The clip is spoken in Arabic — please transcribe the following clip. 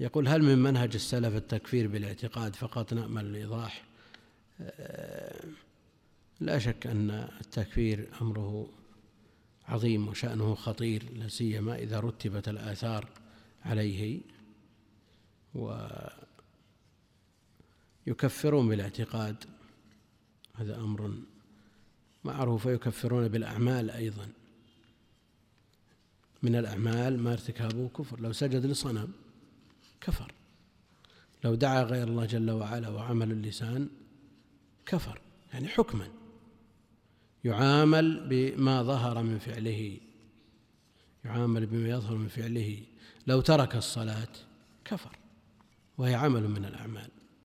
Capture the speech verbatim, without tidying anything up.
يقول: هل من منهج السلف التكفير بالاعتقاد فقط؟ نأمل الإيضاح. لا شك أن التكفير أمره عظيم وشأنه خطير، لا سيما إذا رتبت الآثار عليه، ويكفرون بالاعتقاد، هذا أمر معروف. يكفرون بالأعمال أيضا، من الأعمال ما ارتكابه كفر. لو سجد لصنم كفر، لو دعا غير الله جل وعلا وعمل اللسان كفر، يعني حكما يعامل بما ظهر من فعله، يعامل بما يظهر من فعله. لو ترك الصلاة كفر، وهي عمل من الأعمال.